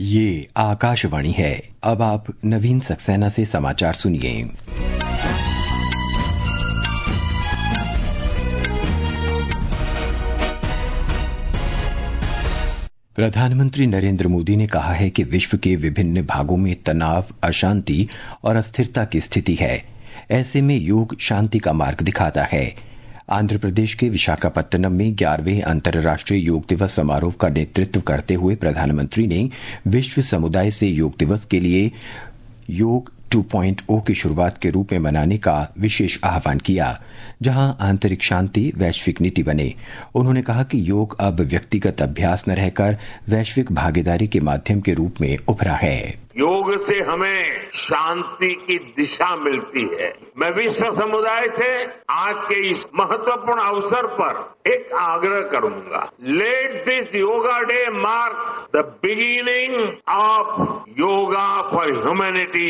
ये आकाशवाणी है। अब आप नवीन सक्सेना से समाचार सुनिए। प्रधानमंत्री नरेंद्र मोदी ने कहा है कि विश्व के विभिन्न भागों में तनाव, अशांति और अस्थिरता की स्थिति है। ऐसे में योग शांति का मार्ग दिखाता है। आंध्र प्रदेश के विशाखापत्तनम में 11वें अंतर्राष्ट्रीय योग दिवस समारोह का नेतृत्व करते हुए प्रधानमंत्री ने विश्व समुदाय से योग दिवस के लिए योग 2.0 की शुरुआत के रूप में मनाने का विशेष आह्वान किया, जहां आंतरिक शांति वैश्विक नीति बने। उन्होंने कहा कि योग अब व्यक्तिगत अभ्यास न रहकर वैश्विक भागीदारी के माध्यम के रूप में उभरा है। योग से हमें शांति की दिशा मिलती है। मैं विश्व समुदाय से आज के इस महत्वपूर्ण अवसर पर एक आग्रह करूंगा। Let this yoga day mark the beginning of yoga for humanity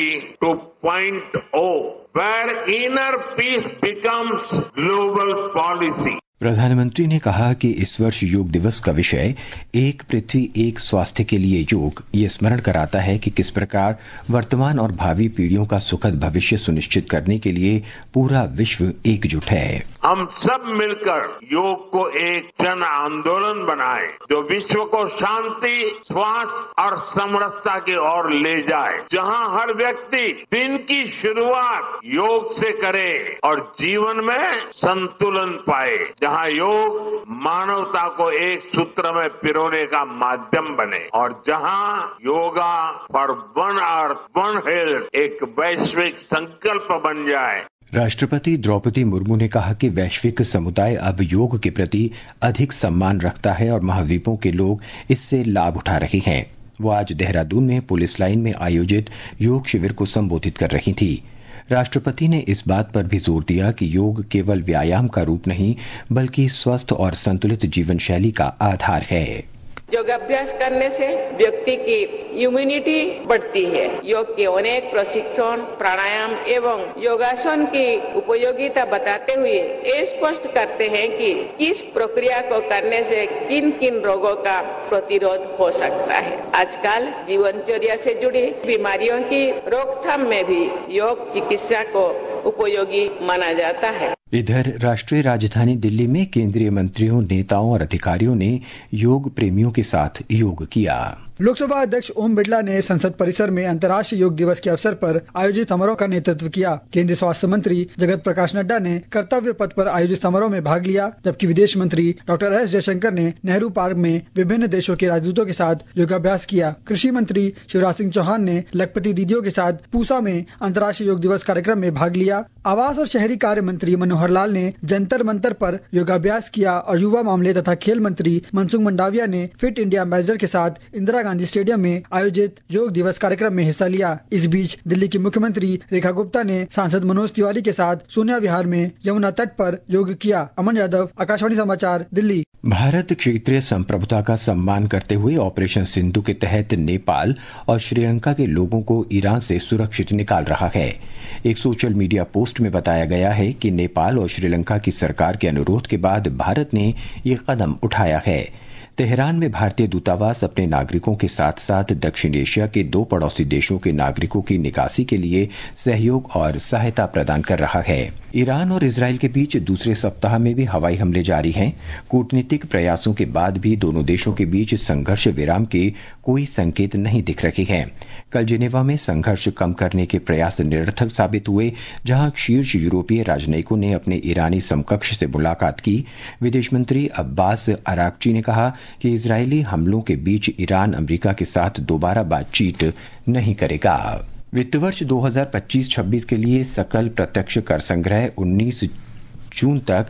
2.0, where inner peace becomes global policy। प्रधानमंत्री ने कहा कि इस वर्ष योग दिवस का विषय एक पृथ्वी एक स्वास्थ्य के लिए योग ये स्मरण कराता है कि किस प्रकार वर्तमान और भावी पीढ़ियों का सुखद भविष्य सुनिश्चित करने के लिए पूरा विश्व एकजुट है। हम सब मिलकर योग को एक जन आंदोलन बनाएं, जो विश्व को शांति, स्वास्थ्य और समरसता की ओर ले जाए, जहां हर व्यक्ति दिन की शुरुआत योग से करे और जीवन में संतुलन पाए, जहां योग मानवता को एक सूत्र में पिरोने का माध्यम बने और जहां yoga for one earth one health एक वैश्विक संकल्प बन जाए। राष्ट्रपति द्रौपदी मुर्मू ने कहा कि वैश्विक समुदाय अब योग के प्रति अधिक सम्मान रखता है और महाद्वीपों के लोग इससे लाभ उठा रहे हैं। वो आज देहरादून में पुलिस लाइन में आयोजित योग शिविर को संबोधित कर रही थी। राष्ट्रपति ने इस बात पर भी जोर दिया कि योग केवल व्यायाम का रूप नहीं, बल्कि स्वस्थ और संतुलित जीवन शैली का आधार है। योगाभ्यास करने से व्यक्ति की इम्यूनिटी बढ़ती है। योग के अनेक प्रशिक्षण, प्राणायाम एवं योगासन की उपयोगिता बताते हुए ये स्पष्ट करते हैं कि किस प्रक्रिया को करने से किन किन रोगों का प्रतिरोध हो सकता है। आजकल जीवनचर्या से जुड़ी बीमारियों की रोकथाम में भी योग चिकित्सा को उपयोगी माना जाता है। इधर राष्ट्रीय राजधानी दिल्ली में केंद्रीय मंत्रियों, नेताओं और अधिकारियों ने योग प्रेमियों के साथ योग किया। लोकसभा अध्यक्ष ओम बिरला ने संसद परिसर में अंतर्राष्ट्रीय योग दिवस के अवसर पर आयोजित समारोह का नेतृत्व किया। केंद्रीय स्वास्थ्य मंत्री जगत प्रकाश नड्डा ने कर्तव्य पथ पर आयोजित समारोह में भाग लिया, जबकि विदेश मंत्री डॉक्टर एस जयशंकर ने नेहरू पार्क में विभिन्न देशों के राजदूतों के साथ योगाभ्यास किया। कृषि मंत्री शिवराज सिंह चौहान ने लखपति दीदियों के साथ पूसा में अंतर्राष्ट्रीय योग दिवस कार्यक्रम में भाग लिया। आवास और शहरी कार्य मंत्री मनोहर लाल ने जंतर मंतर पर योगाभ्यास किया और युवा मामले तथा खेल मंत्री मनसुख मंडाविया ने फिट इंडिया एम्बेसडर के साथ इंदिरा गांधी स्टेडियम में आयोजित योग दिवस कार्यक्रम में हिस्सा लिया। इस बीच दिल्ली की मुख्यमंत्री रेखा गुप्ता ने सांसद मनोज तिवारी के साथ सोनिया विहार में यमुना तट पर योग किया। अमन यादव, आकाशवाणी समाचार, दिल्ली। भारत क्षेत्रीय संप्रभुता का सम्मान करते हुए ऑपरेशन सिंधु के तहत नेपाल और श्रीलंका के लोगों को ईरान से सुरक्षित निकाल रहा है। एक सोशल मीडिया पोस्ट में बताया गया है कि नेपाल और श्रीलंका की सरकार के अनुरोध के बाद भारत ने ये कदम उठाया है। तेहरान में भारतीय दूतावास अपने नागरिकों के साथ साथ दक्षिण एशिया के 2 पड़ोसी देशों के नागरिकों की निकासी के लिए सहयोग और सहायता प्रदान कर रहा है। ईरान और इजराइल के बीच दूसरे सप्ताह में भी हवाई हमले जारी हैं। कूटनीतिक प्रयासों के बाद भी दोनों देशों के बीच संघर्ष विराम के कोई संकेत नहीं दिख रहे हैं। कल जिनेवा में संघर्ष कम करने के प्रयास निरर्थक साबित हुए, जहां शीर्ष यूरोपीय राजनयिकों ने अपने ईरानी समकक्ष से मुलाकात की। विदेश मंत्री अब्बास अराक्ची ने कहा कि इजरायली हमलों के बीच ईरान अमेरिका के साथ दोबारा बातचीत नहीं करेगा। वित्त वर्ष 2025-26 के लिए सकल प्रत्यक्ष कर संग्रह 19 जून तक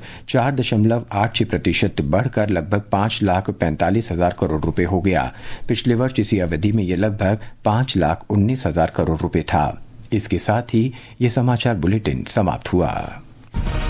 4.86% बढ़कर लगभग 5,45,000 करोड़ रुपए हो गया। पिछले वर्ष इसी अवधि में यह लगभग 5,19,000 करोड़ रुपए था। इसके साथ ही ये समाचार बुलेटिन समाप्त हुआ।